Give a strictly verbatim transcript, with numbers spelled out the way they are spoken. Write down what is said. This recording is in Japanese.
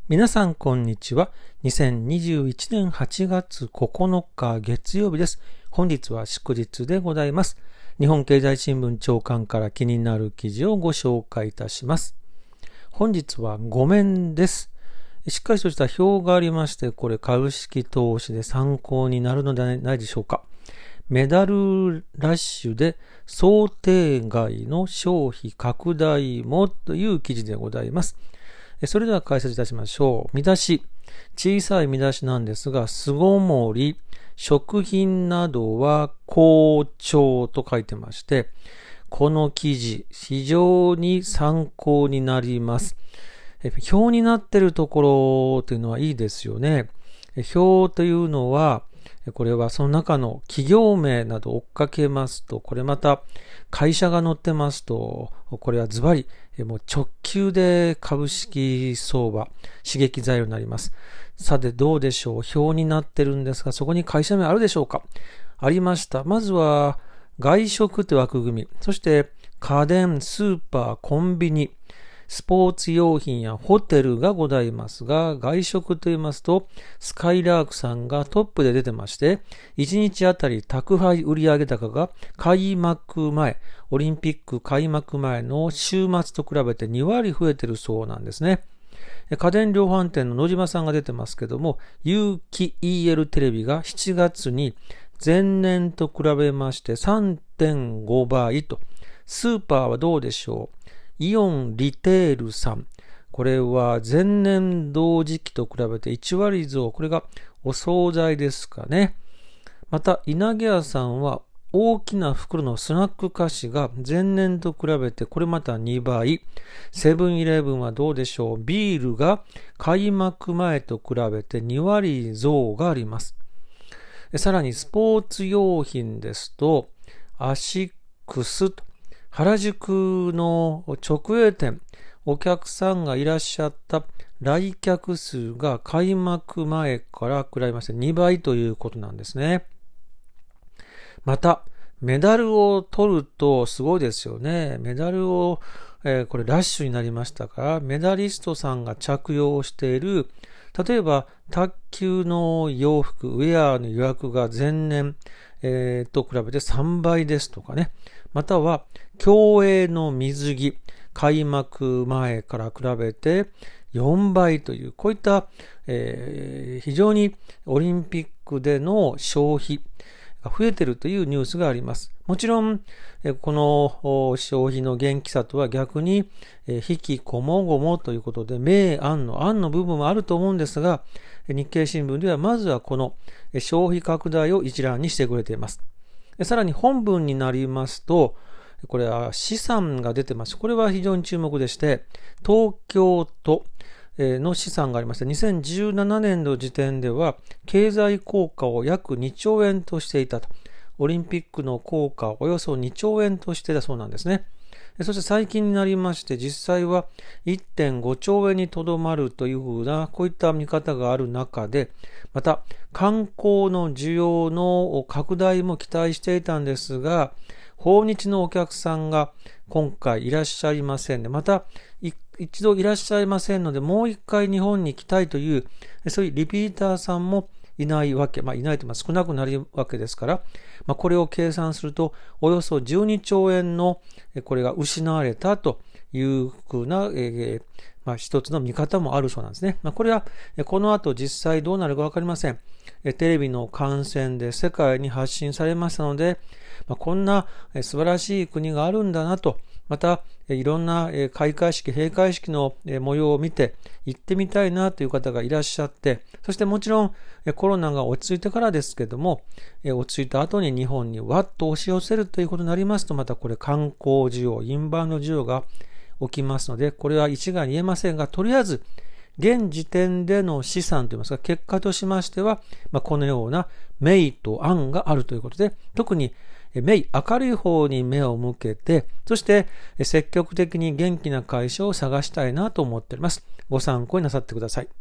皆さんこんにちは。にせんにじゅういちねんはちがつここのか月曜日です。本日は祝日でございます。日本経済新聞長官から気になる記事をご紹介いたします。本日はご面です。しっかりとした表がありまして、これ株式投資で参考になるのではないでしょうか。メダルラッシュで想定外の消費拡大もという記事でございます。それでは解説いたしましょう。見出し。小さい見出しなんですが、巣ごもり、食品などは好調と書いてまして、この記事、非常に参考になります。表になっているところというのはいいですよね。表というのは、これはその中の企業名など追っかけますと、これまた会社が載ってますと、これはズバリもう直球で株式相場刺激材料になります。さてどうでしょう。表になってるんですが、そこに会社名あるでしょうか。ありました。まずは外食という枠組み、そして家電、スーパー、コンビニ、スポーツ用品やホテルがございますが、外食と言いますと、スカイラークさんがトップで出てまして、いちにちあたり宅配売上高が開幕前、オリンピック開幕前の週末と比べてにわり増えてるそうなんですね。家電量販店の野島さんが出てますけども、有機 イーエル テレビがしちがつに前年と比べまして さんてんごばいと、スーパーはどうでしょう。イオンリテールさん。これは前年同時期と比べていちわり増。これがお惣菜ですかね。また、稲毛屋さんは大きな袋のスナック菓子が前年と比べてこれまたにばい。セブンイレブンはどうでしょう。ビールが開幕前と比べてにわり増があります。さらにスポーツ用品ですと、アシックスと、原宿の直営店、お客さんがいらっしゃった来客数が開幕前から比べましてにばいということなんですね。また、メダルを取るとすごいですよね。メダルを、えー、これラッシュになりましたから、メダリストさんが着用している、例えば卓球の洋服、ウェアの予約が前年、えー、と比べてさんばいですとかね。または、競泳の水着、開幕前から比べてよんばいという、こういった、えー、非常にオリンピックでの消費が増えているというニュースがあります。もちろん、この消費の元気さとは逆に、引きこもごもということで、明暗の暗の部分もあると思うんですが、日経新聞ではまずはこの消費拡大を一覧にしてくれています。さらに本文になりますと、これは試算が出てます。これは非常に注目でして、東京都の試算がありまして、にせんじゅうななねんど時点では経済効果を約にちょうえんとしていたと。オリンピックの効果をおよそにちょうえんとしていたそうなんですね。そして最近になりまして、実際はいってんごちょうえんにとどまるというふうな、こういった見方がある中で、また観光の需要の拡大も期待していたんですが、訪日のお客さんが今回いらっしゃいませんで、また一度いらっしゃいませんので、もう一回日本に来たいという、そういうリピーターさんもいないわけ、まあいないというか少なくなるわけですから、まあこれを計算すると、およそじゅうにちょうえんのこれが失われたというふうな、えーまあ、一つの見方もあるそうなんですね。まあ、これはこの後実際どうなるかわかりません。テレビの観戦で世界に発信されましたので、まあ、こんな素晴らしい国があるんだなと、またいろんな開会式、閉会式の模様を見て行ってみたいなという方がいらっしゃって、そしてもちろんコロナが落ち着いてからですけども、落ち着いた後に日本にわっと押し寄せるということになりますと、またこれ観光需要、インバウンド需要が起きますので、これは一概に言えませんが、とりあえず現時点での試算といいますか、結果としましては、まあ、このような明と暗があるということで、特に明、明るい方に目を向けて、そして積極的に元気な会社を探したいなと思っております。ご参考になさってください。